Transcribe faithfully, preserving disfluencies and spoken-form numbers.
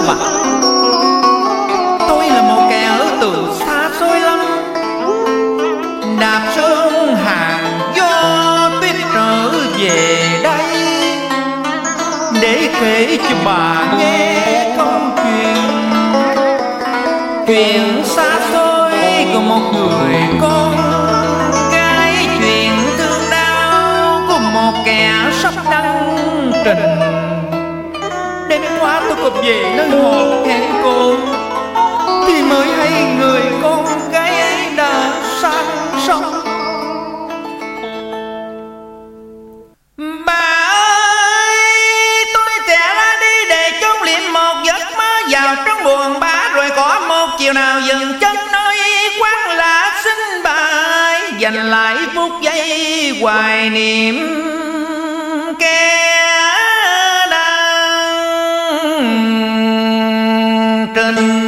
mà. Tôi là một kẻ ở từ xa xôi lắm, đạp sơn hàng gió tuyết trở về đây để kể cho bà nghe câu chuyện. Chuyện xa xôi của một người con gái, chuyện thương đau của một kẻ sắp đăng trình. Đêm qua tôi còn về nơi hồ hẹn cô thì mới hay người con gái ấy đã sang sông. Bà ơi, tôi sẽ ra đi để chốn liệm một giấc mơ vào trong buồn bã, rồi có một chiều nào dừng chân nơi quán lá xin bà ấy dành lại phút giây hoài niệm kẻ đang trên.